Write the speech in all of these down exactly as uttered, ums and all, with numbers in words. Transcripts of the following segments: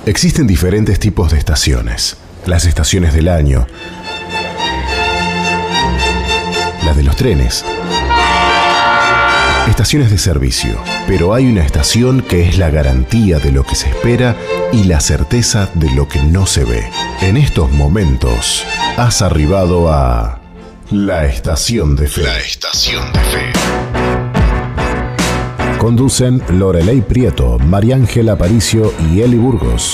Existen diferentes tipos de estaciones. Las estaciones del año, las de los trenes, estaciones de servicio. Pero hay una estación que es la garantía de lo que se espera y la certeza de lo que no se ve. En estos momentos has arribado a la Estación de Fe. La Estación de Fe. Conducen Loreley Prieto, María Ángela Aparicio y Eli Burgos.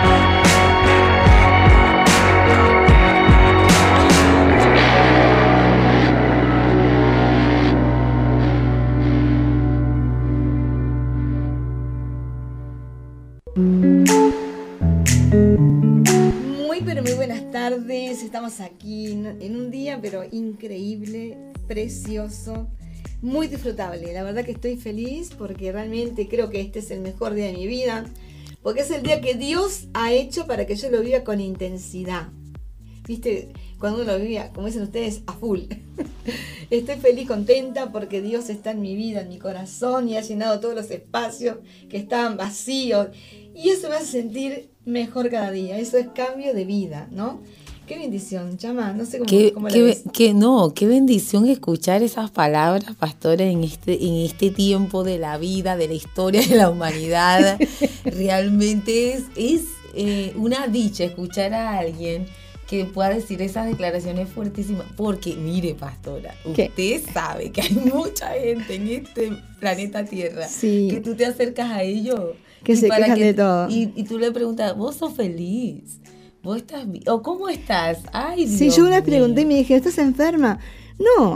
Muy, pero muy buenas tardes. Estamos aquí en un día, pero increíble, precioso. Muy disfrutable, la verdad que estoy feliz porque realmente creo que este es el mejor día de mi vida, porque es el día que Dios ha hecho para que yo lo viva con intensidad. ¿Viste? Cuando uno lo vive, como dicen ustedes, a full. Estoy feliz, contenta porque Dios está en mi vida, en mi corazón y ha llenado todos los espacios que estaban vacíos. Y eso me hace sentir mejor cada día, eso es cambio de vida, ¿no? Qué bendición, Chama, no sé cómo, qué, cómo la qué, ves. qué, no, qué bendición escuchar esas palabras, pastora, en este, en este tiempo de la vida, de la historia de la humanidad. Realmente es, es eh, una dicha escuchar a alguien que pueda decir esas declaraciones fuertísimas. Porque, mire, pastora, ¿Qué? usted sabe que hay mucha gente en este planeta Tierra, sí, que tú te acercas a ellos que se quejan de todo. Y, y tú le preguntas, ¿vos sos feliz? ¿Vos estás bien? ¿O cómo estás? Ay, Dios Sí, yo una mío. pregunté y me dije, ¿estás enferma? No,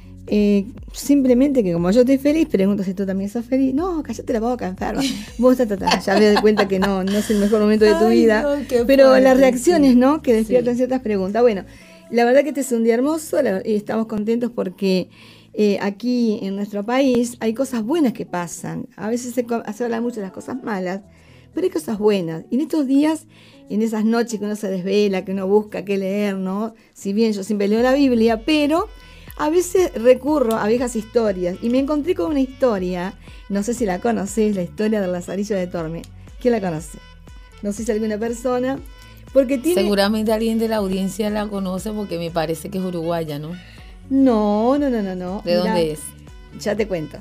eh, simplemente que como yo estoy feliz, pregunto si tú también sos feliz. No, cállate la boca, enferma. Vos ta, ta, ta. Ya me doy cuenta que no, no es el mejor momento de tu Ay, vida. no, qué pero fuerte, las reacciones, sí. ¿no? Que despiertan Sí. ciertas preguntas. Bueno, la verdad que este es un día hermoso la- y estamos contentos porque eh, aquí en nuestro país hay cosas buenas que pasan. A veces se, co- se habla mucho de las cosas malas, pero hay cosas buenas. Y en estos días, en esas noches que uno se desvela, que uno busca qué leer, ¿no? Si bien yo siempre leo la Biblia, pero a veces recurro a viejas historias. Y me encontré con una historia, no sé si la conocés, la historia del Lazarillo de Torme. ¿Quién la conoce? No sé si alguna persona. Porque tiene... Seguramente alguien de la audiencia la conoce porque me parece que es uruguaya, ¿no? No, no, no, no, no. ¿De Mirá, dónde es? Ya te cuento.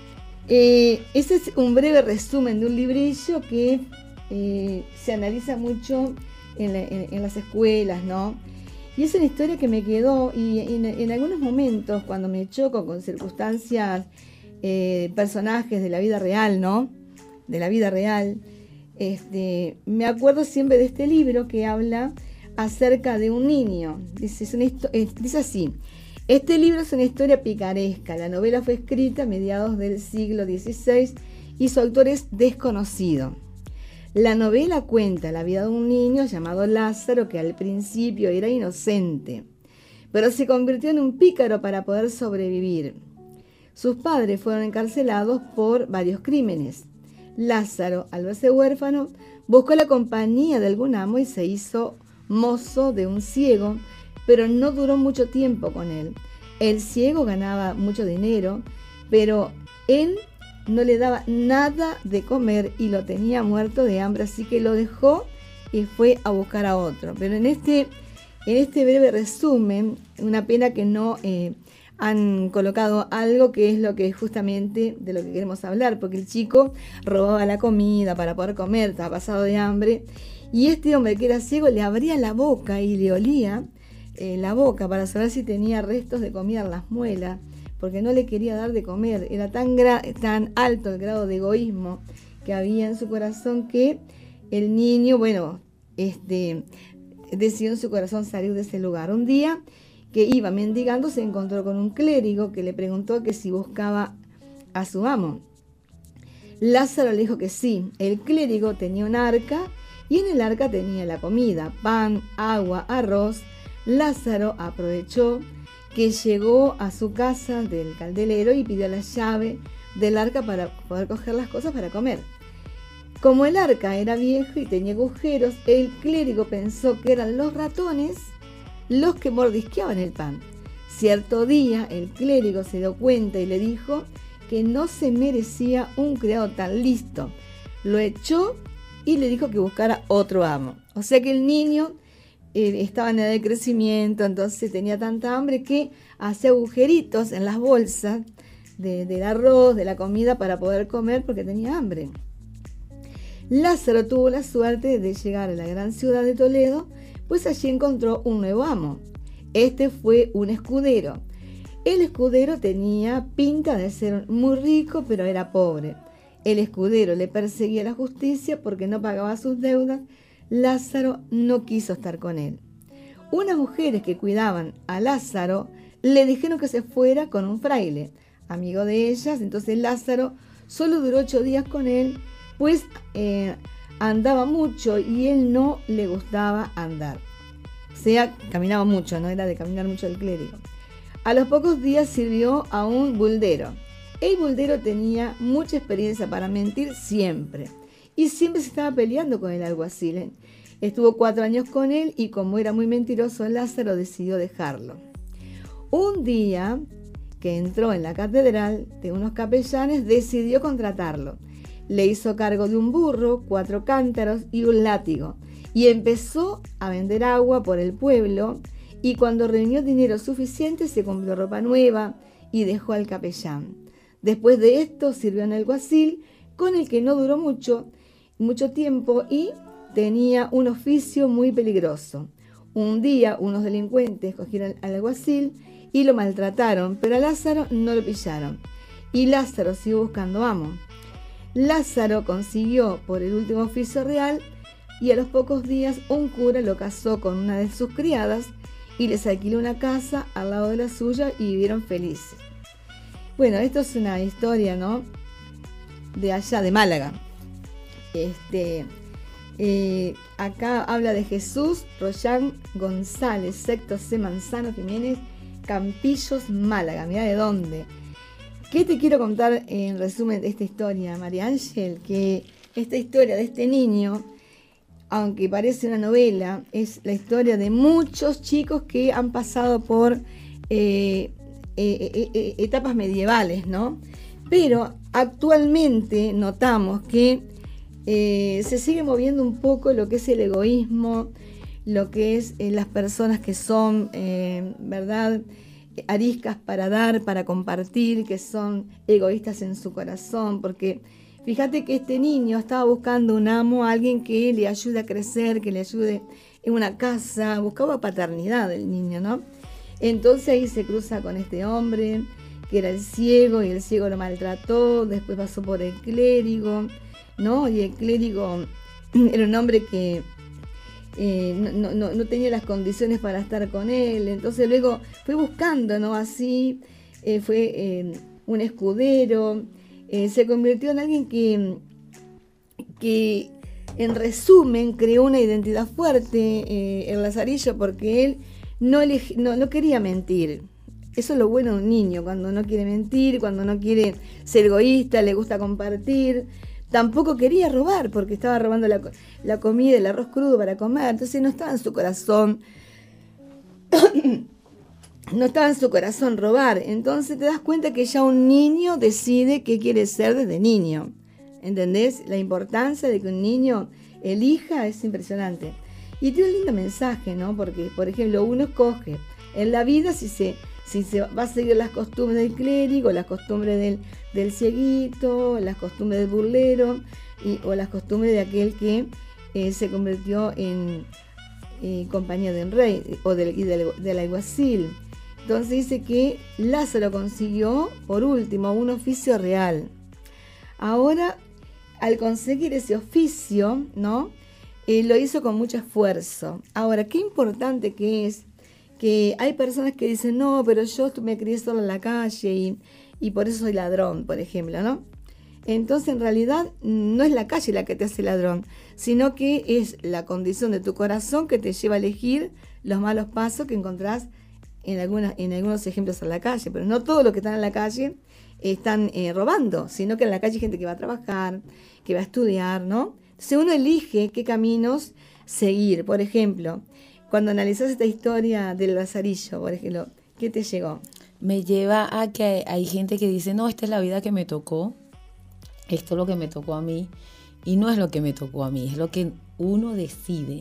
Eh, ese es un breve resumen de un librillo que eh, se analiza mucho en, la- en- en las escuelas, ¿no? Y es una historia que me quedó y en, en algunos momentos cuando me choco con circunstancias, eh, personajes de la vida real, ¿no? De la vida real, este, me acuerdo siempre de este libro que habla acerca de un niño. Dice, es una histo- eh, dice así: este libro es una historia picaresca. La novela fue escrita a mediados del siglo dieciséis y su autor es desconocido. La novela cuenta la vida de un niño llamado Lázaro que al principio era inocente, pero se convirtió en un pícaro para poder sobrevivir. Sus padres fueron encarcelados por varios crímenes. Lázaro, al verse huérfano, buscó la compañía de algún amo y se hizo mozo de un ciego, pero no duró mucho tiempo con él. El ciego ganaba mucho dinero, pero él no le daba nada de comer y lo tenía muerto de hambre, así que lo dejó y fue a buscar a otro. Pero en este, en este breve resumen, una pena que no eh, han colocado algo que es lo que justamente de lo que queremos hablar, porque el chico robaba la comida para poder comer, estaba pasado de hambre, y este hombre que era ciego le abría la boca y le olía eh, la boca para saber si tenía restos de comida en las muelas, porque no le quería dar de comer. Era tan, gra- tan alto el grado de egoísmo que había en su corazón que el niño, bueno, este, decidió en su corazón salir de ese lugar. Un día que iba mendigando se encontró con un clérigo que le preguntó que si buscaba a su amo. Lázaro le dijo que sí. El clérigo tenía un arca y en el arca tenía la comida, pan, agua, arroz. Lázaro aprovechó que llegó a su casa del caldelero y pidió la llave del arca para poder coger las cosas para comer. Como el arca era viejo y tenía agujeros, el clérigo pensó que eran los ratones los que mordisqueaban el pan. Cierto día el clérigo se dio cuenta y le dijo que no se merecía un criado tan listo. Lo echó y le dijo que buscara otro amo. O sea que el niño eh, estaba en edad de crecimiento, entonces tenía tanta hambre que hacía agujeritos en las bolsas de, del arroz, de la comida para poder comer porque tenía hambre. Lázaro tuvo la suerte de llegar a la gran ciudad de Toledo, pues allí encontró un nuevo amo. Este fue un escudero. El escudero tenía pinta de ser muy rico, pero era pobre. El escudero le perseguía la justicia porque no pagaba sus deudas. Lázaro no quiso estar con él. Unas mujeres que cuidaban a Lázaro le dijeron que se fuera con un fraile, amigo de ellas. Entonces Lázaro solo duró ocho días con él, pues eh, andaba mucho y él no le gustaba andar. O sea, caminaba mucho, no era de caminar mucho el clérigo. A los pocos días sirvió a un buldero. El buldero tenía mucha experiencia para mentir siempre y siempre se estaba peleando con el alguacil. Estuvo cuatro años con él y como era muy mentiroso, Lázaro decidió dejarlo. Un día que entró en la catedral de unos capellanes, decidió contratarlo. Le hizo cargo de un burro, cuatro cántaros y un látigo y empezó a vender agua por el pueblo. Y cuando reunió dinero suficiente, se compró ropa nueva y dejó al capellán. Después de esto, sirvió en el alguacil, con el que no duró mucho, mucho tiempo y tenía un oficio muy peligroso. Un día, unos delincuentes cogieron al alguacil y lo maltrataron, pero a Lázaro no lo pillaron. Y Lázaro siguió buscando amo. Lázaro consiguió por el último oficio real y a los pocos días un cura lo casó con una de sus criadas y les alquiló una casa al lado de la suya y vivieron felices. Bueno, esto es una historia, ¿no?, de allá de Málaga. Este, eh, acá habla de Jesús Royán González, Sector C, Manzano Jiménez, Campillos, Málaga. Mirá de dónde. ¿Qué te quiero contar en resumen de esta historia, María Ángel? Que esta historia de este niño, aunque parece una novela, es la historia de muchos chicos que han pasado por eh, eh, eh, eh, etapas medievales, ¿no? Pero actualmente notamos que eh, se sigue moviendo un poco lo que es el egoísmo, lo que es eh, las personas que son, eh, ¿verdad?, ariscas para dar, para compartir, que son egoístas en su corazón, porque fíjate que este niño estaba buscando un amo, alguien que le ayude a crecer, que le ayude en una casa, buscaba paternidad el niño, ¿no? Entonces ahí se cruza con este hombre, que era el ciego, y el ciego lo maltrató, después pasó por el clérigo, ¿no? Y el clérigo era un hombre que eh, no, no, no tenía las condiciones para estar con él, entonces luego fue buscando, ¿no? Así eh, fue eh, un escudero. Eh, se convirtió en alguien que, que, en resumen, creó una identidad fuerte, eh, el Lazarillo, porque él no, eleg- no, no quería mentir. Eso es lo bueno de un niño, cuando no quiere mentir, cuando no quiere ser egoísta, le gusta compartir. Tampoco quería robar, porque estaba robando la, la comida, el arroz crudo para comer, entonces no estaba en su corazón. No estaba en su corazón robar. Entonces te das cuenta que ya un niño decide qué quiere ser desde niño. ¿Entendés? La importancia de que un niño elija es impresionante. Y tiene un lindo mensaje, ¿no? Porque, por ejemplo, uno escoge en la vida si se, si se va a seguir las costumbres del clérigo, las costumbres del, del cieguito, las costumbres del burlero, y, o las costumbres de aquel que eh, se convirtió en eh, compañía del rey o del, y del, del alguacil. Entonces dice que Lázaro consiguió, por último, un oficio real. Ahora, al conseguir ese oficio, ¿no?, eh, lo hizo con mucho esfuerzo. Ahora, qué importante que es que hay personas que dicen, no, pero yo me crié solo en la calle y, y por eso soy ladrón, por ejemplo, ¿no? Entonces, en realidad, no es la calle la que te hace ladrón, sino que es la condición de tu corazón que te lleva a elegir los malos pasos que encontrás en, algunas, en algunos ejemplos en la calle, pero no todos los que están en la calle están eh, robando, sino que en la calle hay gente que va a trabajar, que va a estudiar, ¿no? Entonces uno elige qué caminos seguir. Por ejemplo, cuando analizás esta historia del Lazarillo, por ejemplo, ¿qué te llegó? Me lleva a que hay gente que dice, no, esta es la vida que me tocó, esto es lo que me tocó a mí. y no es lo que me tocó a mí, es lo que uno decide.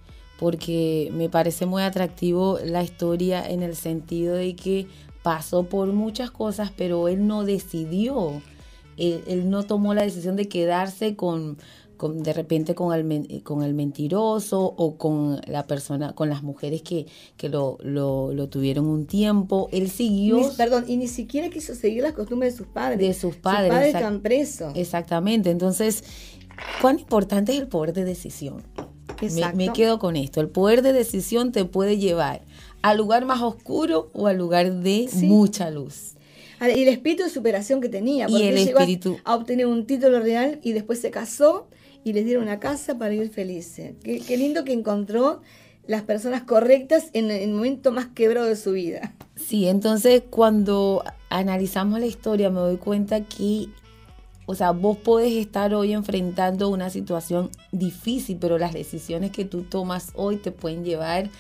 Porque me parece muy atractivo la historia en el sentido de que pasó por muchas cosas, pero él no decidió, él, él no tomó la decisión de quedarse con, con de repente con el, con el mentiroso o con la persona, con las mujeres que, que lo, lo, lo tuvieron un tiempo. Él siguió. Ni, perdón, y ni siquiera quiso seguir las costumbres de sus padres. De sus padres. Sus padres están presos. Exactamente. Entonces, ¿cuán importante es el poder de decisión? Me, me quedo con esto. El poder de decisión te puede llevar al lugar más oscuro o al lugar de sí. mucha luz. Y el espíritu de superación que tenía. Porque y el llegó espíritu a obtener un título real y después se casó y les dieron una casa para vivir felices. Qué, qué lindo que encontró las personas correctas en el momento más quebrado de su vida. Sí, entonces cuando analizamos la historia me doy cuenta que, o sea, vos podés estar hoy enfrentando una situación difícil, pero las decisiones que tú tomas hoy te pueden llevar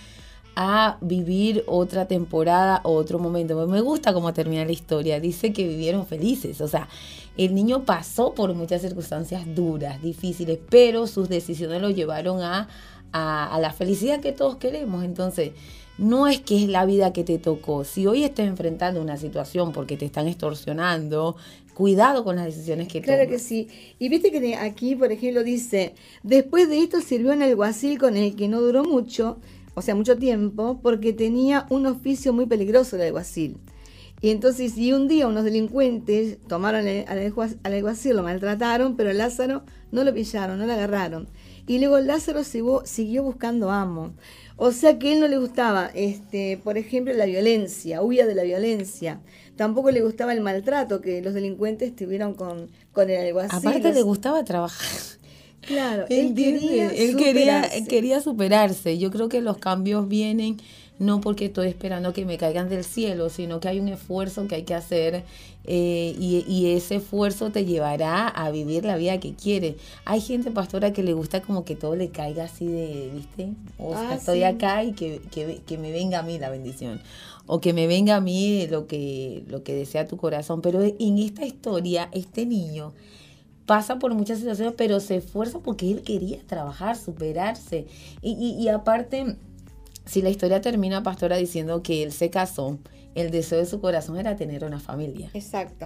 a vivir otra temporada o otro momento. Me gusta cómo termina la historia. Dice que vivieron felices. O sea, el niño pasó por muchas circunstancias duras, difíciles, pero sus decisiones lo llevaron a, a, a la felicidad que todos queremos. Entonces, no es que es la vida que te tocó. Si hoy estás enfrentando una situación porque te están extorsionando, cuidado con las decisiones que tomas. Claro que sí. Y viste que aquí, por ejemplo, dice, después de esto sirvió en alguacil con el que no duró mucho, o sea, mucho tiempo, porque tenía un oficio muy peligroso el alguacil. Y entonces, y un día unos delincuentes tomaron al alguacil, lo maltrataron, pero Lázaro no lo pillaron, no lo agarraron. Y luego Lázaro siguió, siguió buscando amo. O sea que a él no le gustaba, este, por ejemplo, la violencia, huía de la violencia. Tampoco le gustaba el maltrato que los delincuentes tuvieron con, con el alguacil. Aparte le gustaba trabajar. Claro, él, quería, él quería, él quería superarse. Yo creo que los cambios vienen no porque estoy esperando que me caigan del cielo, sino que hay un esfuerzo que hay que hacer eh, y, y ese esfuerzo te llevará a vivir la vida que quieres. Hay gente, pastora, que le gusta como que todo le caiga así de, ¿viste? O sea, ah, estoy sí. acá y que, que, que me venga a mí la bendición. O que me venga a mí lo que, lo que desea tu corazón. Pero en esta historia, este niño pasa por muchas situaciones, pero se esfuerza porque él quería trabajar, superarse. Y, y, y aparte, si la historia termina, pastora, diciendo que él se casó, el deseo de su corazón era tener una familia. Exacto.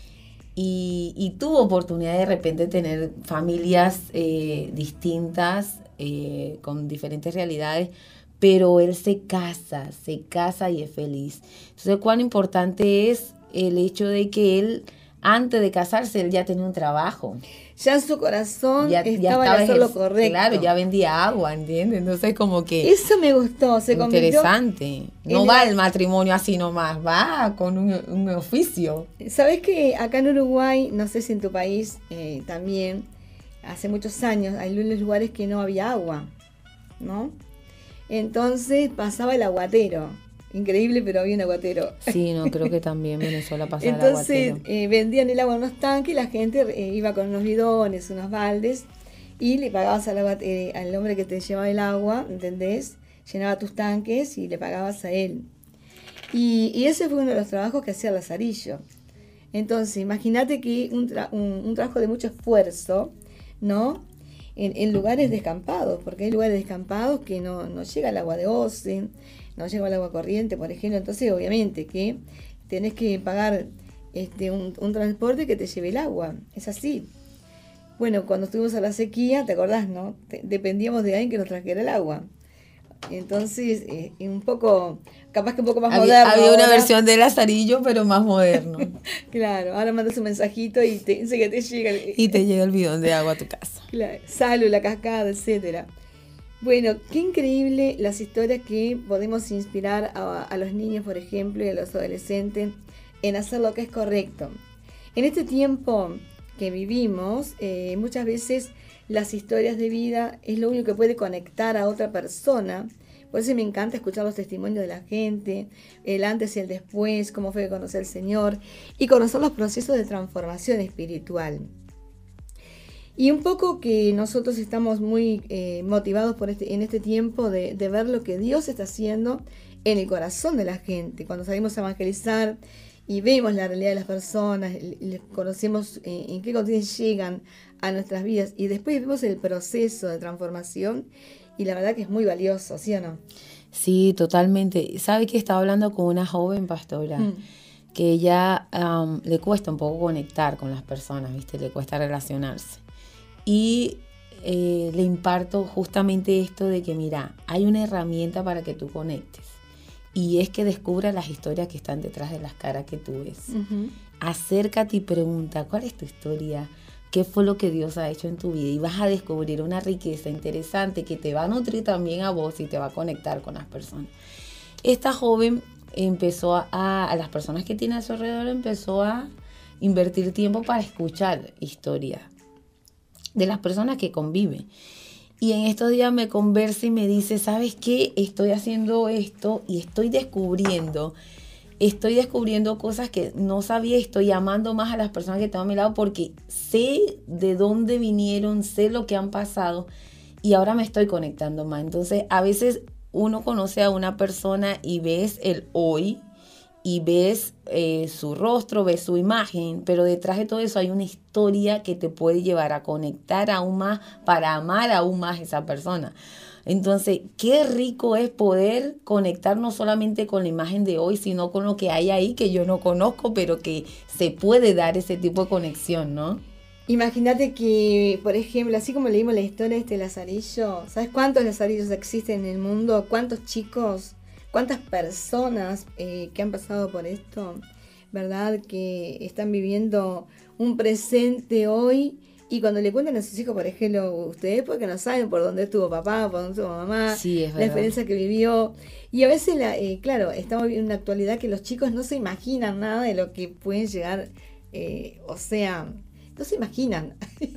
Y, y tuvo oportunidad de repente de tener familias eh, distintas, eh, con diferentes realidades, pero él se casa, se casa y es feliz. Entonces, cuán importante es el hecho de que él, antes de casarse, él ya tenía un trabajo. Ya en su corazón ya, estaba, ya estaba en hacer lo correcto. Claro, ya vendía agua, ¿entiendes? Entonces como que... Eso me gustó, se convirtió... Interesante. No va el matrimonio así nomás, va con un, un oficio. ¿Sabés que acá en Uruguay, no sé si en tu país eh, también, hace muchos años, hay unos lugares que no había agua, ¿no? Entonces pasaba el aguatero. Increíble, pero había un aguatero. Sí, no, creo que también Venezuela pasaba Entonces, el aguatero. Eh, vendían el agua en unos tanques y la gente eh, iba con unos bidones, unos baldes, y le pagabas al, aguat- eh, al hombre que te llevaba el agua, ¿entendés? Llenaba tus tanques y le pagabas a él. Y, y ese fue uno de los trabajos que hacía Lazarillo. Entonces, imagínate que un, tra- un, un trabajo de mucho esfuerzo, ¿no? En, en lugares descampados, porque hay lugares descampados que no, no llega el agua de Osen, no llega el agua corriente, por ejemplo. Entonces, obviamente que tenés que pagar este, un, un transporte que te lleve el agua. Es así. Bueno, cuando estuvimos a la sequía, ¿te acordás, no? Te, dependíamos de alguien que nos trajera el agua. Entonces, eh, un poco, capaz que un poco más había, moderno. Había una ahora. versión de Lazarillo, pero más moderno. Claro, ahora mandas un mensajito y te dice que te llega. El, y te llega el bidón de agua a tu casa. Claro, salud, la cascada, etcétera. Bueno, qué increíble las historias que podemos inspirar a, a los niños, por ejemplo, y a los adolescentes en hacer lo que es correcto. En este tiempo que vivimos, eh, muchas veces las historias de vida es lo único que puede conectar a otra persona. Por eso me encanta escuchar los testimonios de la gente, el antes y el después, cómo fue conocer al Señor y conocer los procesos de transformación espiritual. Y un poco que nosotros estamos muy eh, motivados por este, en este tiempo de, de ver lo que Dios está haciendo en el corazón de la gente. Cuando salimos a evangelizar y vemos la realidad de las personas, les conocemos eh, en qué condiciones llegan a nuestras vidas y después vemos el proceso de transformación y la verdad que es muy valioso, ¿sí o no? Sí, totalmente. ¿Sabe que estaba hablando con una joven pastora? Mm. Que ella um, le cuesta un poco conectar con las personas, ¿viste? Le cuesta relacionarse. Y eh, le imparto justamente esto de que, mira, hay una herramienta para que tú conectes. Y es que descubra las historias que están detrás de las caras que tú ves. Uh-huh. Acércate y pregunta, ¿cuál es tu historia? ¿Qué fue lo que Dios ha hecho en tu vida? Y vas a descubrir una riqueza interesante que te va a nutrir también a vos y te va a conectar con las personas. Esta joven empezó a, a las personas que tiene a su alrededor, empezó a invertir tiempo para escuchar historias de las personas que conviven. Y en estos días me conversa y me dice, ¿sabes qué? Estoy haciendo esto y estoy descubriendo, estoy descubriendo cosas que no sabía, estoy amando más a las personas que tengo a mi lado porque sé de dónde vinieron, sé lo que han pasado y ahora me estoy conectando más. Entonces, a veces uno conoce a una persona y ves el hoy y ves eh, su rostro, ves su imagen, pero detrás de todo eso hay una historia que te puede llevar a conectar aún más para amar aún más a esa persona. Entonces, qué rico es poder conectar no solamente con la imagen de hoy, sino con lo que hay ahí que yo no conozco, pero que se puede dar ese tipo de conexión, ¿no? Imagínate que, por ejemplo, así como leímos la historia de este Lazarillo, ¿sabes cuántos Lazarillos existen en el mundo? ¿Cuántos chicos, cuántas personas eh, que han pasado por esto, verdad? Que están viviendo un presente hoy y cuando le cuentan a sus hijos, por ejemplo, ustedes porque no saben por dónde estuvo papá, por dónde estuvo mamá, sí, es la experiencia que vivió. Y a veces, la, eh, claro, estamos viviendo una actualidad que los chicos no se imaginan nada de lo que pueden llegar, eh, o sea... No se imaginan,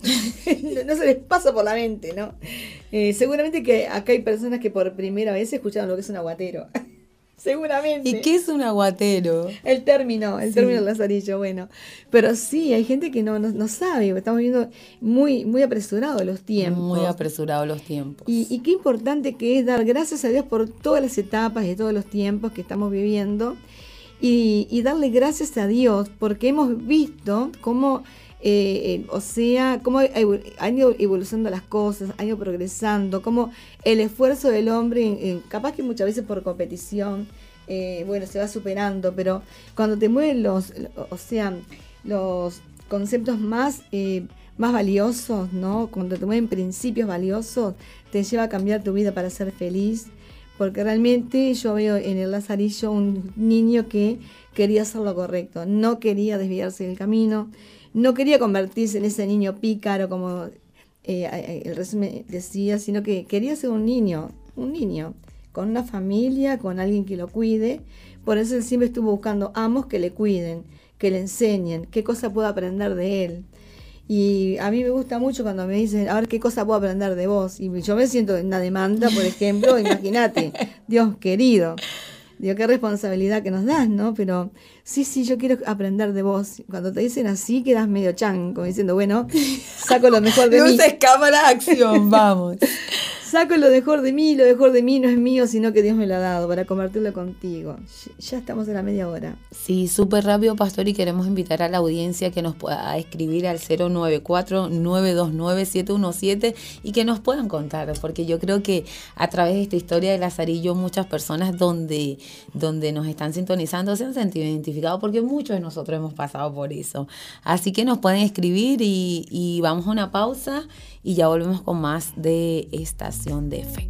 no, no se les pasa por la mente, ¿no? Eh, seguramente que acá hay personas que por primera vez escucharon lo que es un aguatero. Seguramente. ¿Y qué es un aguatero? El término, el sí. término Lazarillo, bueno. Pero sí, hay gente que no, no, no sabe, estamos viendo muy, muy apresurados los tiempos. Muy apresurados los tiempos. Y, y qué importante que es dar gracias a Dios por todas las etapas y todos los tiempos que estamos viviendo. Y, y darle gracias a Dios porque hemos visto cómo... Eh, eh, o sea, cómo han ido evolucionando las cosas, han ido progresando, cómo el esfuerzo del hombre, eh, capaz que muchas veces por competición, eh, bueno, se va superando, pero cuando te mueven los, o sea, los conceptos más, eh, más valiosos, ¿no? Cuando te mueven principios valiosos, te lleva a cambiar tu vida para ser feliz, porque realmente yo veo en el Lazarillo un niño que quería hacer lo correcto, no quería desviarse del camino, no quería convertirse en ese niño pícaro, como eh, el resumen decía, sino que quería ser un niño, un niño, con una familia, con alguien que lo cuide. Por eso él siempre estuvo buscando amos que le cuiden, que le enseñen, qué cosa puedo aprender de él. Y a mí me gusta mucho cuando me dicen, a ver, ¿qué cosa puedo aprender de vos? Y yo me siento en una demanda, por ejemplo, imagínate, Dios querido. Digo, qué responsabilidad que nos das, ¿no? Pero sí, sí, yo quiero aprender de vos. Cuando te dicen así, quedas medio chan, como diciendo, bueno, saco lo mejor de mí. Luces, cámara, acción, vamos. Saco lo mejor de mí, lo mejor de mí no es mío, sino que Dios me lo ha dado para compartirlo contigo. Ya estamos en la media hora. Sí, súper rápido, pastor, y queremos invitar a la audiencia que nos pueda escribir al cero nueve cuatro, nueve dos nueve, siete uno siete y que nos puedan contar, porque yo creo que a través de esta historia de Lazarillo muchas personas donde, donde nos están sintonizando se han sentido identificados, porque muchos de nosotros hemos pasado por eso. Así que nos pueden escribir y, y vamos a una pausa y ya volvemos con más de Estación de Fe.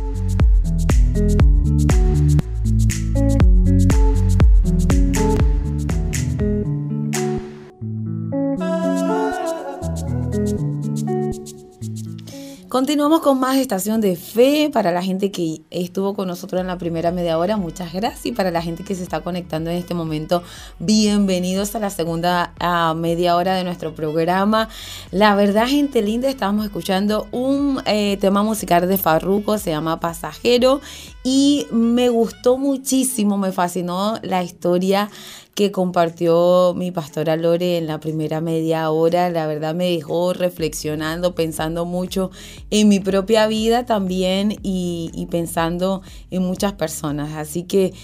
Continuamos con más Estación de Fe. Para la gente que estuvo con nosotros en la primera media hora, muchas gracias. Y para la gente que se está conectando en este momento, bienvenidos a la segunda uh, media hora de nuestro programa. La verdad, gente linda, estábamos escuchando un eh, tema musical de Farruko, se llama Pasajero. Y me gustó muchísimo, me fascinó la historia que compartió mi pastora Lore en la primera media hora. La verdad me dejó reflexionando, pensando mucho en mi propia vida también y, y pensando en muchas personas. Así que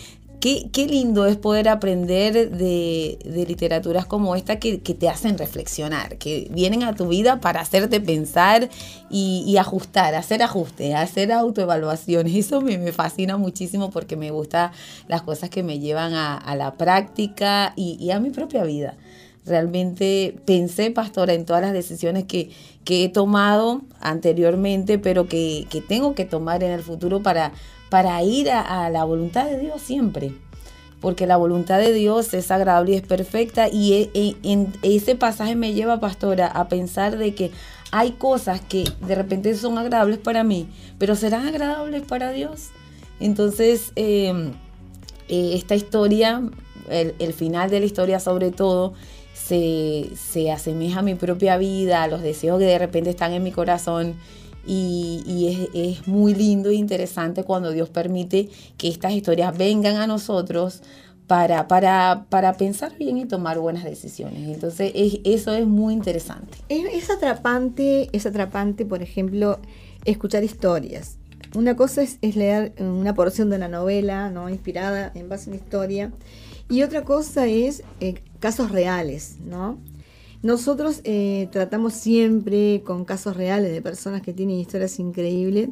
qué, qué lindo es poder aprender de, de literaturas como esta que, que te hacen reflexionar, que vienen a tu vida para hacerte pensar y, y ajustar, hacer ajustes, hacer autoevaluaciones. Eso me, me fascina muchísimo porque me gustan las cosas que me llevan a, a la práctica y, y a mi propia vida. Realmente pensé, pastora, en todas las decisiones que, que he tomado anteriormente, pero que, que tengo que tomar en el futuro para, para ir a, a la voluntad de Dios siempre. Porque la voluntad de Dios es agradable y es perfecta. Y en, en ese pasaje me lleva, pastora, a pensar de que hay cosas que de repente son agradables para mí, pero ¿serán agradables para Dios? Entonces, eh, eh, esta historia, el, el final de la historia sobre todo, Se, se asemeja a mi propia vida, a los deseos que de repente están en mi corazón y, y es, es muy lindo e interesante cuando Dios permite que estas historias vengan a nosotros para, para, para pensar bien y tomar buenas decisiones. Entonces es, eso es muy interesante. Es, es atrapante, es atrapante, por ejemplo, escuchar historias. Una cosa es, es leer una porción de una novela, ¿no?, inspirada en base a una historia, y otra cosa es eh, casos reales, ¿no? Nosotros eh, tratamos siempre con casos reales de personas que tienen historias increíbles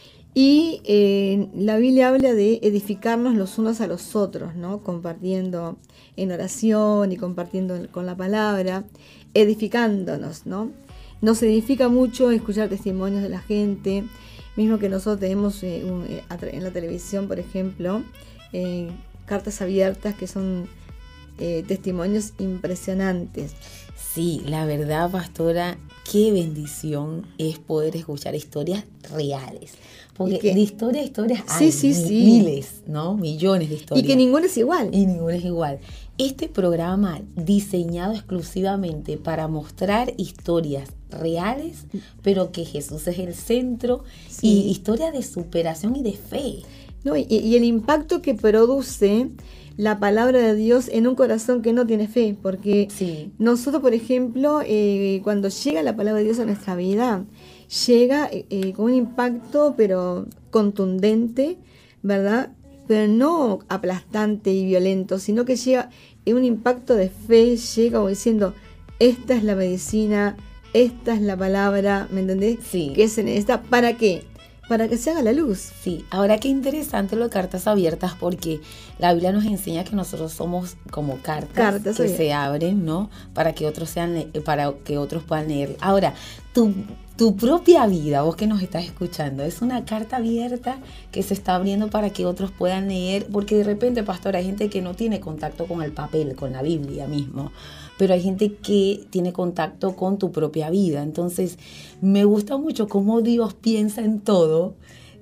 y eh, la Biblia habla de edificarnos los unos a los otros, ¿no? Compartiendo en oración y compartiendo con la palabra, edificándonos, ¿no? Nos edifica mucho escuchar testimonios de la gente, mismo que nosotros tenemos eh, un, eh, en la televisión, por ejemplo, eh, cartas abiertas que son eh, testimonios impresionantes. Sí, la verdad, pastora, qué bendición es poder escuchar historias reales. Porque de historia a historias hay sí, sí, sí. miles, ¿no? Millones de historias. Y que ninguna es igual. Y ninguna es igual. Este programa diseñado exclusivamente para mostrar historias reales, pero que Jesús es el centro, sí. Y historias de superación y de fe. No, y, y el impacto que produce la palabra de Dios en un corazón que no tiene fe, porque sí. Nosotros, por ejemplo, eh, cuando llega la palabra de Dios a nuestra vida, llega eh, con un impacto, pero contundente, ¿verdad? Pero no aplastante y violento, sino que llega en un impacto de fe, llega como diciendo, esta es la medicina, esta es la palabra, ¿me entendés? Sí. Que se necesita, ¿para qué? Para que se haga la luz. Sí, ahora qué interesante lo de cartas abiertas, porque la Biblia nos enseña que nosotros somos como cartas, cartas que abiertas. Se abren, ¿no? Para que otros sean, para que otros puedan leer. Ahora, tu, tu propia vida, vos que nos estás escuchando, es una carta abierta que se está abriendo para que otros puedan leer, porque de repente, pastor, hay gente que no tiene contacto con el papel, con la Biblia mismo, pero hay gente que tiene contacto con tu propia vida. Entonces, me gusta mucho cómo Dios piensa en todo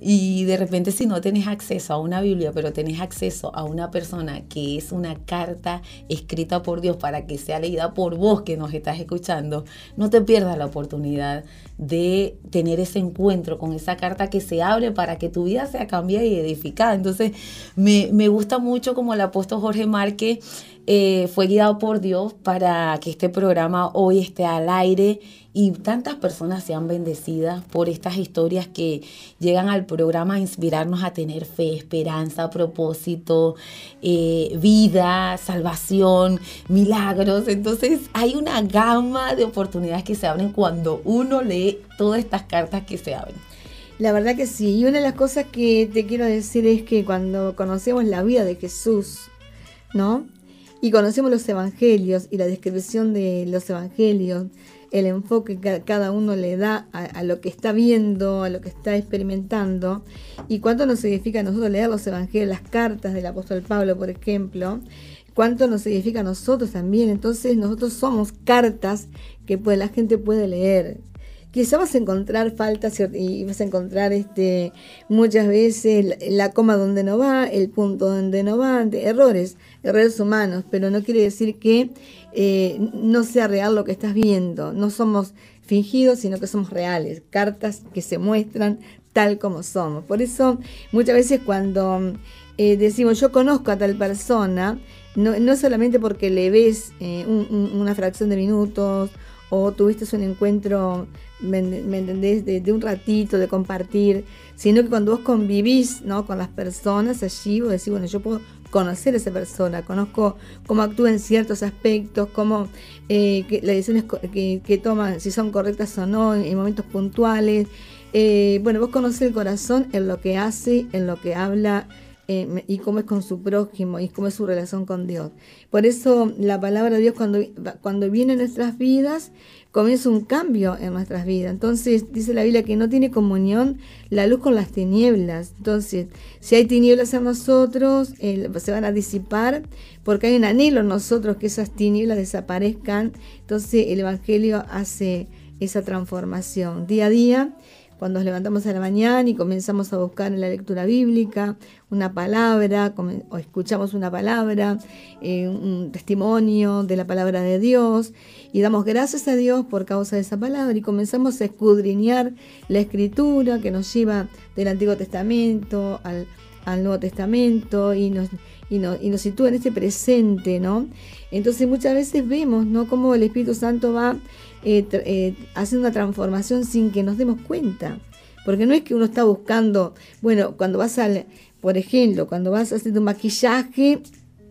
y de repente si no tenés acceso a una Biblia, pero tenés acceso a una persona que es una carta escrita por Dios para que sea leída por vos que nos estás escuchando, no te pierdas la oportunidad de tener ese encuentro con esa carta que se abre para que tu vida sea cambiada y edificada. Entonces, me, me gusta mucho como el apóstol Jorge Márquez Eh, fue guiado por Dios para que este programa hoy esté al aire y tantas personas sean bendecidas por estas historias que llegan al programa a inspirarnos a tener fe, esperanza, propósito, eh, vida, salvación, milagros. Entonces hay una gama de oportunidades que se abren cuando uno lee todas estas cartas que se abren. La verdad que sí, y una de las cosas que te quiero decir es que cuando conocemos la vida de Jesús, ¿no?, y conocemos los evangelios y la descripción de los evangelios, el enfoque que cada uno le da a, a lo que está viendo, a lo que está experimentando, y cuánto nos edifica a nosotros leer los evangelios, las cartas del apóstol Pablo, por ejemplo, cuánto nos edifica a nosotros también. Entonces nosotros somos cartas que pues, la gente puede leer. Quizá vas a encontrar faltas y vas a encontrar este, muchas veces la, la coma donde no va, el punto donde no va, errores, errores humanos, pero no quiere decir que eh, no sea real lo que estás viendo. No somos fingidos, sino que somos reales, cartas que se muestran tal como somos. Por eso muchas veces cuando eh, decimos yo conozco a tal persona, no, no solamente porque le ves eh, un, un, una fracción de minutos o tuviste un encuentro, ¿me, me entendés?, de, de un ratito, de compartir, sino que cuando vos convivís, ¿no?, con las personas allí, vos decís, bueno, yo puedo conocer a esa persona, conozco cómo actúa en ciertos aspectos, cómo eh, que las decisiones que, que toma, si son correctas o no, en momentos puntuales. Eh, bueno, vos conocés el corazón en lo que hace, en lo que habla, eh, y cómo es con su prójimo, y cómo es su relación con Dios. Por eso la palabra de Dios cuando, cuando viene en nuestras vidas, comienza un cambio en nuestras vidas. Entonces dice la Biblia que no tiene comunión la luz con las tinieblas. Entonces, si hay tinieblas en nosotros, eh, se van a disipar, porque hay un anhelo en nosotros que esas tinieblas desaparezcan. Entonces el Evangelio hace esa transformación día a día. Cuando nos levantamos a la mañana y comenzamos a buscar en la lectura bíblica una palabra, o escuchamos una palabra, eh, un testimonio de la palabra de Dios, y damos gracias a Dios por causa de esa palabra, y comenzamos a escudriñar la Escritura que nos lleva del Antiguo Testamento al, al Nuevo Testamento, y nos, y, nos, y nos sitúa en este presente, ¿no? Entonces muchas veces vemos, ¿no?, cómo el Espíritu Santo va Eh, eh, haciendo una transformación sin que nos demos cuenta, porque no es que uno está buscando, bueno, cuando vas al, por ejemplo, cuando vas a hacer tu maquillaje,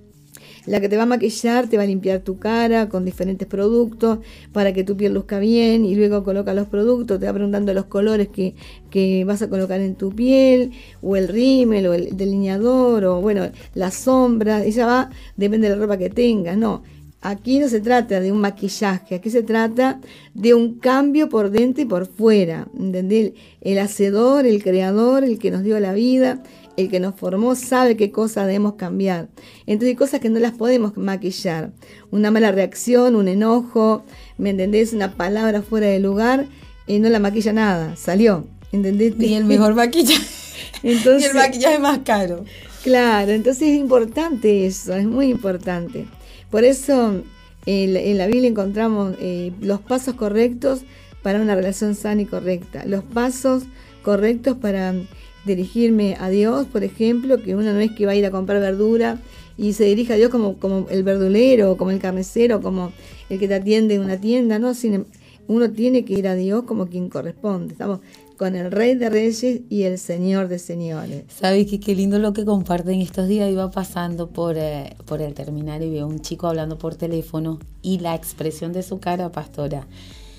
la que te va a maquillar te va a limpiar tu cara con diferentes productos para que tu piel luzca bien, y luego coloca los productos, te va preguntando los colores que, que vas a colocar en tu piel, o el rímel, o el delineador, o bueno, la sombra, ella va, depende de la ropa que tengas, no. Aquí no se trata de un maquillaje, aquí se trata de un cambio por dentro y por fuera, ¿entendés? El hacedor, el creador, el que nos dio la vida, el que nos formó, sabe qué cosas debemos cambiar. Entonces hay cosas que no las podemos maquillar. Una mala reacción, un enojo, ¿me entendés? Una palabra fuera de lugar, eh, no la maquilla nada, salió, ¿entendés? Y el mejor maquillaje. Entonces, y el maquillaje más caro. Claro, entonces es importante eso, es muy importante. Por eso en la, en la Biblia encontramos eh, los pasos correctos para una relación sana y correcta. Los pasos correctos para dirigirme a Dios, por ejemplo, que uno no es que va a ir a comprar verdura y se dirige a Dios como, como el verdulero, como el carnicero, como el que te atiende en una tienda, ¿no? Sino, uno tiene que ir a Dios como quien corresponde. Estamos con el Rey de Reyes y el Señor de Señores. ¿Sabes qué, qué lindo lo que comparten estos días? Iba pasando por, eh, por el terminal y veo un chico hablando por teléfono, y la expresión de su cara, pastora,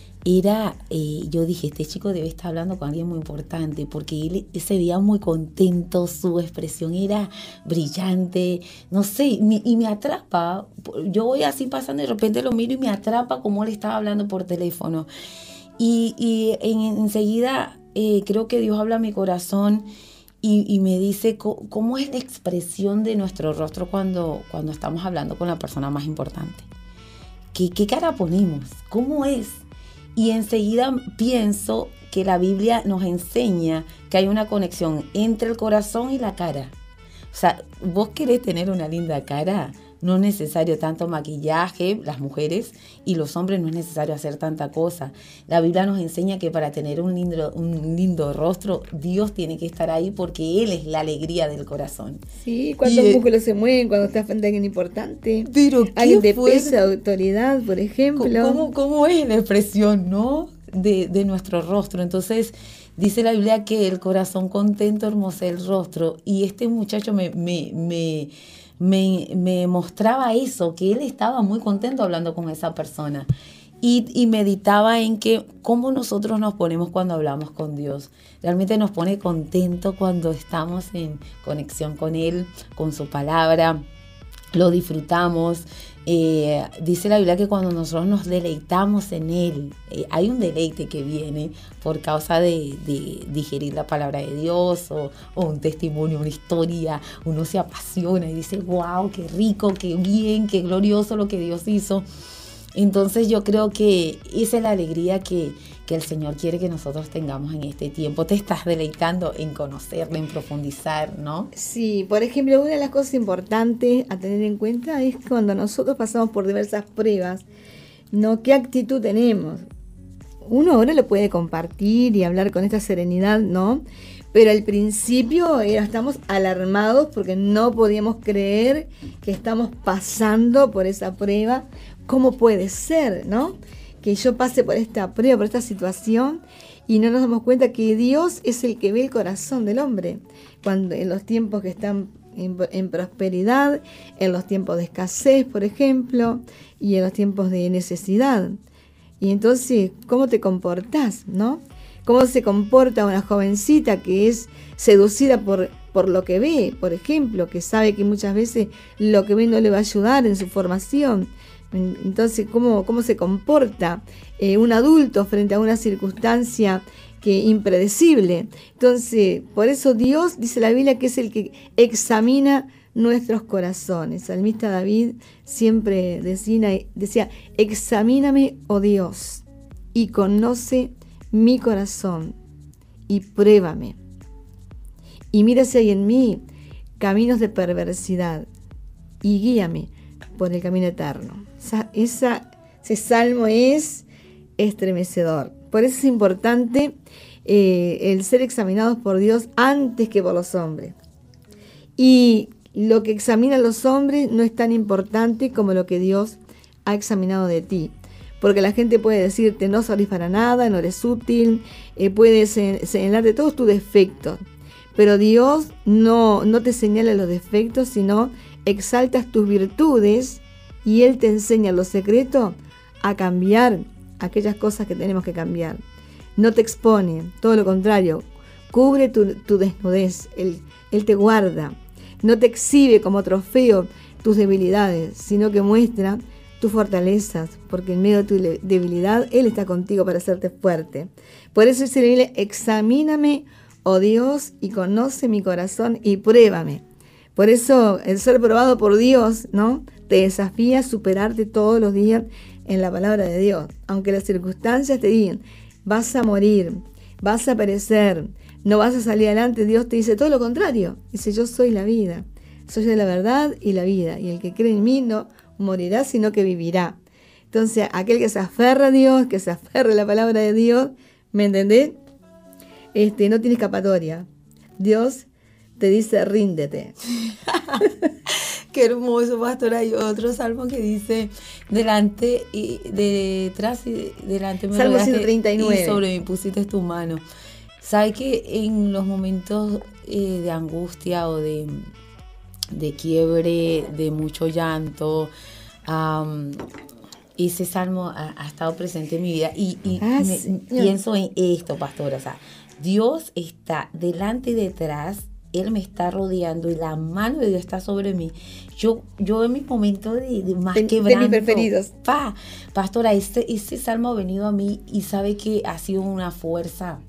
era, eh, yo dije, este chico debe estar hablando con alguien muy importante, porque él se veía muy contento, su expresión era brillante, no sé, me, y me atrapa. Yo voy así pasando y de repente lo miro y me atrapa como él estaba hablando por teléfono. Y, y en, enseguida eh, creo que Dios habla a mi corazón y, y me dice co- cómo es la expresión de nuestro rostro cuando, cuando estamos hablando con la persona más importante. ¿Qué, qué cara ponemos? ¿Cómo es? Y enseguida pienso que la Biblia nos enseña que hay una conexión entre el corazón y la cara. O sea, vos querés tener una linda cara, no es necesario tanto maquillaje, las mujeres, y los hombres no es necesario hacer tanta cosa. La Biblia nos enseña que para tener un lindo, un lindo rostro, Dios tiene que estar ahí porque Él es la alegría del corazón. Sí, cuando los músculos se mueven, cuando estás frente a alguien importante, pero alguien de peso, de autoridad, por ejemplo. ¿Cómo, cómo es la expresión, no? de, de nuestro rostro? Entonces, dice la Biblia que el corazón contento hermosea el rostro, y este muchacho me... me, me Me, me mostraba eso, que él estaba muy contento hablando con esa persona. Y, y meditaba en que cómo nosotros nos ponemos cuando hablamos con Dios. Realmente nos pone contento cuando estamos en conexión con Él, con su palabra, lo disfrutamos. Eh, dice la Biblia que cuando nosotros nos deleitamos en Él, eh, hay un deleite que viene por causa de, de digerir la palabra de Dios, o, o un testimonio, una historia. Uno se apasiona y dice, wow, qué rico, qué bien, qué glorioso lo que Dios hizo. Entonces yo creo que esa es la alegría que, que el Señor quiere que nosotros tengamos en este tiempo. Te estás deleitando en conocerle, en profundizar, ¿no? Sí, por ejemplo, una de las cosas importantes a tener en cuenta es cuando nosotros pasamos por diversas pruebas, ¿no? ¿Qué actitud tenemos? Uno ahora lo puede compartir y hablar con esta serenidad, ¿no? Pero al principio era, estamos alarmados porque no podíamos creer que estamos pasando por esa prueba. ¿Cómo puede ser, no? Que yo pase por esta prueba, por esta situación, y no nos damos cuenta que Dios es el que ve el corazón del hombre. Cuando en los tiempos que están en, en prosperidad, en los tiempos de escasez, por ejemplo, y en los tiempos de necesidad. Y entonces, ¿cómo te comportás, no? ¿Cómo se comporta una jovencita que es seducida por, por lo que ve, por ejemplo, que sabe que muchas veces lo que ve no le va a ayudar en su formación? Entonces, ¿cómo, cómo se comporta eh, un adulto frente a una circunstancia que impredecible? Entonces, por eso Dios, dice la Biblia, que es el que examina nuestros corazones. El salmista David siempre decía, decía, examíname, oh Dios, y conoce mi corazón, y pruébame, y mira si hay en mí caminos de perversidad, y guíame por el camino eterno. Esa, esa, ese salmo es estremecedor. Por eso es importante eh, el ser examinados por Dios antes que por los hombres. Y lo que examinan los hombres no es tan importante como lo que Dios ha examinado de ti. Porque la gente puede decirte, no servís para nada, no eres útil, eh, puede señalarte todos tus defectos. Pero Dios no, no te señala los defectos, sino exaltas tus virtudes y Él te enseña lo secreto a cambiar aquellas cosas que tenemos que cambiar. No te expone, todo lo contrario, cubre tu, tu desnudez, Él, Él te guarda. No te exhibe como trofeo tus debilidades, sino que muestra tus fortalezas, porque en medio de tu debilidad Él está contigo para hacerte fuerte. Por eso dice la Biblia, examíname, oh Dios, y conoce mi corazón y pruébame. Por eso el ser probado por Dios, ¿no?, te desafía a superarte todos los días en la palabra de Dios. Aunque las circunstancias te digan, vas a morir, vas a perecer, no vas a salir adelante, Dios te dice todo lo contrario. Dice, yo soy la vida, soy la verdad y la vida, y el que cree en mí no morirá, sino que vivirá. Entonces, aquel que se aferra a Dios, que se aferra a la palabra de Dios, ¿me entendés? Este, no tiene escapatoria. Dios te dice, ríndete. Qué hermoso, pastor. Hay otro salmo que dice, delante y detrás y delante me Salmo rodeaste ciento treinta y nueve. Y sobre mí pusiste tu mano. ¿Sabe que en los momentos eh, de angustia o de, de quiebre, de mucho llanto, um, ese salmo ha, ha estado presente en mi vida? Y, y ah, me, sí. pienso en esto, pastora. O sea, Dios está delante y detrás, Él me está rodeando y la mano de Dios está sobre mí. Yo, yo en mis momentos de, de más de, quebranto. De mis preferidos. Pa, pastora, este, este salmo ha venido a mí y sabe que ha sido una fuerza.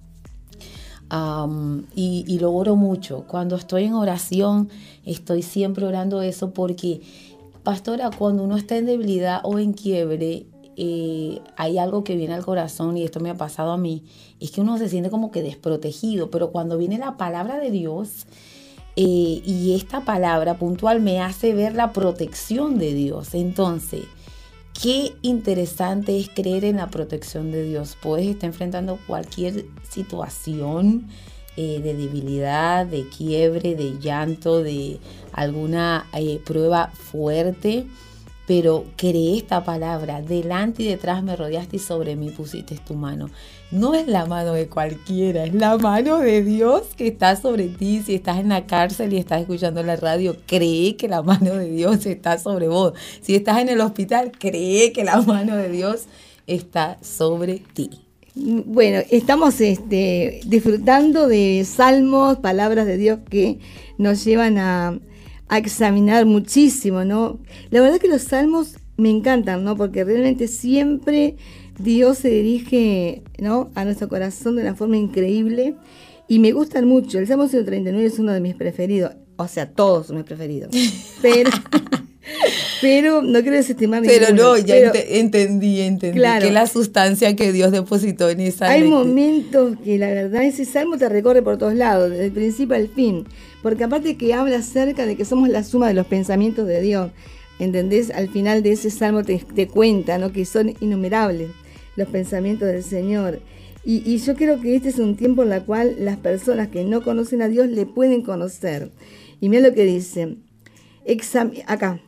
Um, y, y lo oro mucho. Cuando estoy en oración, estoy siempre orando eso porque, pastora, cuando uno está en debilidad o en quiebre, eh, hay algo que viene al corazón, y esto me ha pasado a mí, es que uno se siente como que desprotegido, pero cuando viene la palabra de Dios, eh, y esta palabra puntual me hace ver la protección de Dios. Entonces, qué interesante es creer en la protección de Dios. Puedes estar enfrentando cualquier situación eh, de debilidad, de quiebre, de llanto, de alguna eh, prueba fuerte, pero creé esta palabra, delante y detrás me rodeaste y sobre mí pusiste tu mano. No es la mano de cualquiera, es la mano de Dios que está sobre ti. Si estás en la cárcel y estás escuchando la radio, cree que la mano de Dios está sobre vos. Si estás en el hospital, cree que la mano de Dios está sobre ti. Bueno, estamos este, disfrutando de salmos, palabras de Dios que nos llevan a, a examinar muchísimo, ¿no? La verdad que los salmos me encantan, ¿no? Porque realmente siempre Dios se dirige, ¿no?, a nuestro corazón de una forma increíble y me gustan mucho. El Salmo ciento treinta y nueve es uno de mis preferidos, o sea, todos son mis preferidos, pero, pero no quiero desestimar ninguno. Pero no, ya pero, ent- entendí, entendí claro, que la sustancia que Dios depositó en esa hay lectura. momentos que la verdad ese salmo te recorre por todos lados, desde el principio al fin, porque aparte que habla acerca de que somos la suma de los pensamientos de Dios, ¿entendés? Al final de ese salmo te, te cuenta, ¿no?, que son innumerables los pensamientos del Señor. Y, y yo creo que este es un tiempo en el cual las personas que no conocen a Dios le pueden conocer. Y mira lo que dice, Exam- acá,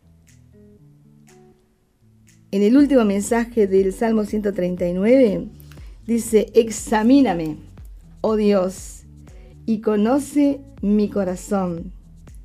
en el último mensaje del Salmo ciento treinta y nueve, dice, examíname, oh Dios, y conoce mi corazón,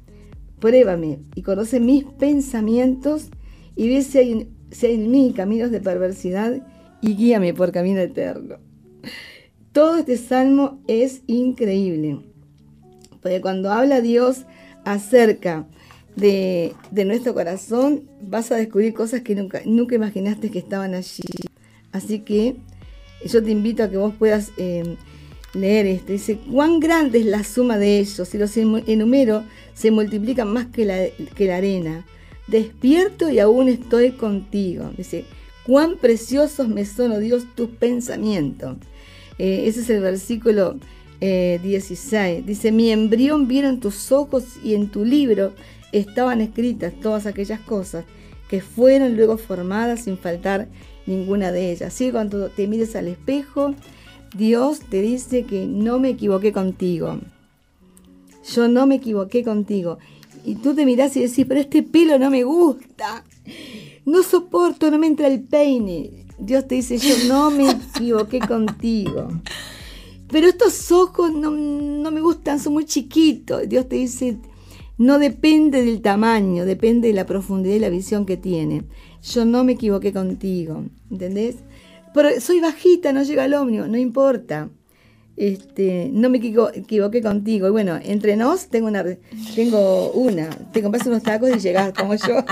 pruébame y conoce mis pensamientos y ve si hay, si hay en mí caminos de perversidad y guíame por camino eterno. Todo este salmo es increíble, porque cuando habla Dios acerca de, de nuestro corazón, vas a descubrir cosas que nunca, nunca imaginaste que estaban allí. Así que yo te invito a que vos puedas eh, leer esto. Dice, cuán grande es la suma de ellos, si los enumero, se multiplican más que la, que la arena. Despierto y aún estoy contigo. Dice, cuán preciosos me son, oh Dios, tus pensamientos. Eh, ese es el versículo eh, dieciséis. Dice, mi embrión vieron tus ojos y en tu libro estaban escritas todas aquellas cosas que fueron luego formadas sin faltar ninguna de ellas. Así que cuando te mires al espejo, Dios te dice que no me equivoqué contigo. Yo no me equivoqué contigo. Y tú te mirás y decís, pero este pelo no me gusta. No soporto, no me entra el peine. Dios te dice, yo no me equivoqué contigo. Pero estos ojos no, no me gustan, son muy chiquitos. Dios te dice, no depende del tamaño, depende de la profundidad y la visión que tiene. Yo no me equivoqué contigo, ¿entendés? Pero soy bajita, no llega al ómnibus, no importa. Este, no me equivoqué contigo. Y bueno, entre nos tengo una, tengo una, te compras unos tacos y llegás como yo.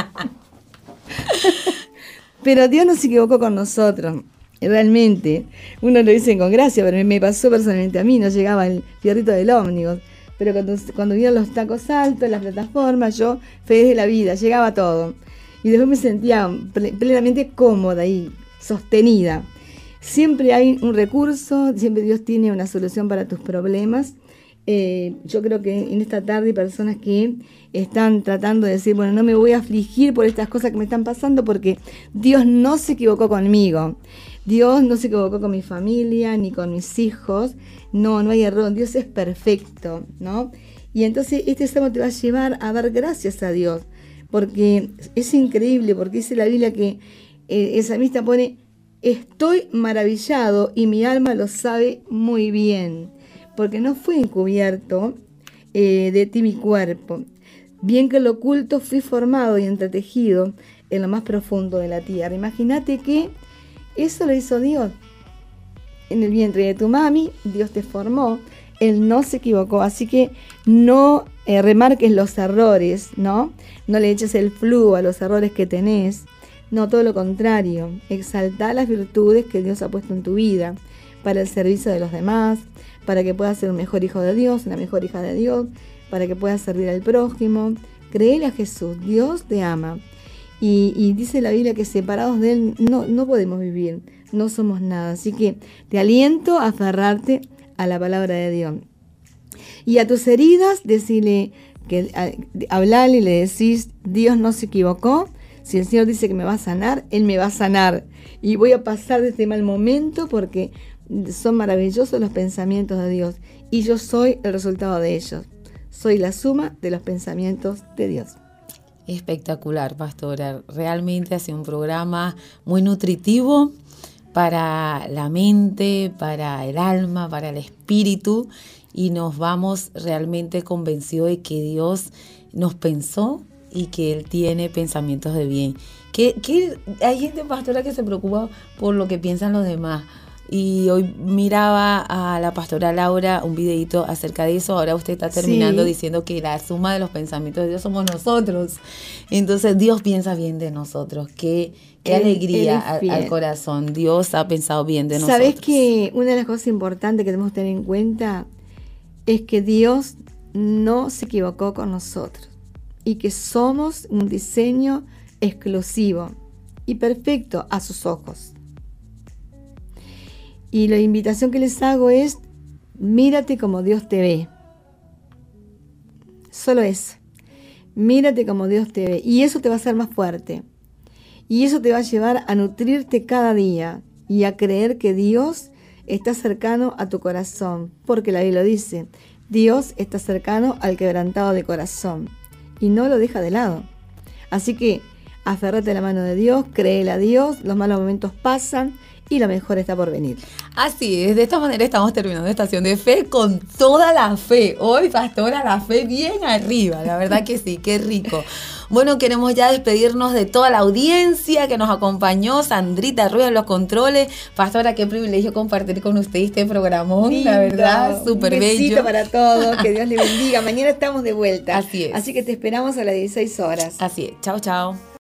Pero Dios no se equivocó con nosotros. Realmente, uno lo dice con gracia, pero me pasó personalmente a mí, no llegaba el fierrito del ómnibus. Pero cuando, cuando vieron los tacos altos, las plataformas, yo feliz de la vida, llegaba todo. Y después me sentía plenamente cómoda y sostenida. Siempre hay un recurso, siempre Dios tiene una solución para tus problemas. Eh, yo creo que en esta tarde hay personas que están tratando de decir, bueno, no me voy a afligir por estas cosas que me están pasando porque Dios no se equivocó conmigo. Dios no se equivocó con mi familia ni con mis hijos. No, no hay error. Dios es perfecto, ¿no? Y entonces este salmo te va a llevar a dar gracias a Dios, porque es increíble, porque dice la Biblia que eh, el salmista pone, estoy maravillado y mi alma lo sabe muy bien, porque no fue encubierto eh, de ti mi cuerpo. Bien que en lo oculto fui formado y entretejido en lo más profundo de la tierra. Imagínate que eso lo hizo Dios. En el vientre de tu mami, Dios te formó. Él no se equivocó. Así que no eh, remarques los errores, ¿no? No le eches el flujo a los errores que tenés. No, todo lo contrario. Exaltá las virtudes que Dios ha puesto en tu vida para el servicio de los demás, para que puedas ser un mejor hijo de Dios, una mejor hija de Dios, para que puedas servir al prójimo. Créele a Jesús. Dios te ama. Y, y dice la Biblia que separados de Él no, no podemos vivir, no somos nada. Así que te aliento a aferrarte a la palabra de Dios. Y a tus heridas, decirle, que, a, hablarle y le decís, Dios no se equivocó. Si el Señor dice que me va a sanar, Él me va a sanar. Y voy a pasar de este mal momento porque son maravillosos los pensamientos de Dios. Y yo soy el resultado de ellos. Soy la suma de los pensamientos de Dios. Espectacular, pastora. Realmente ha sido un programa muy nutritivo para la mente, para el alma, para el espíritu, y nos vamos realmente convencidos de que Dios nos pensó y que Él tiene pensamientos de bien. Que, que hay gente, pastora, que se preocupa por lo que piensan los demás. Y hoy miraba a la pastora Laura un videito acerca de eso. Ahora usted está terminando sí. diciendo que la suma de los pensamientos de Dios somos nosotros. Entonces Dios piensa bien de nosotros. Qué, qué él, alegría él al, al corazón. Dios ha pensado bien de nosotros. ¿Sabés que una de las cosas importantes que tenemos que tener en cuenta es que Dios no se equivocó con nosotros y que somos un diseño exclusivo y perfecto a sus ojos? Y la invitación que les hago es, mírate como Dios te ve. Solo eso. Mírate como Dios te ve. Y eso te va a hacer más fuerte. Y eso te va a llevar a nutrirte cada día y a creer que Dios está cercano a tu corazón. Porque la Biblia lo dice, Dios está cercano al quebrantado de corazón. Y no lo deja de lado. Así que, aférrate a la mano de Dios, créele a Dios, los malos momentos pasan. y lo mejor está por venir. Así es, de esta manera estamos terminando Estación de Fe con toda la fe. Hoy, pastora, la fe bien arriba, la verdad que sí, qué rico. Bueno, queremos ya despedirnos de toda la audiencia que nos acompañó, Sandrita Ruiz en los controles. Pastora, qué privilegio compartir con usted este programón, Lindo, la verdad, súper bello. Un besito para todos, que Dios le bendiga. Mañana estamos de vuelta. Así es. Así que te esperamos a las dieciséis horas. Así es, chao, chao.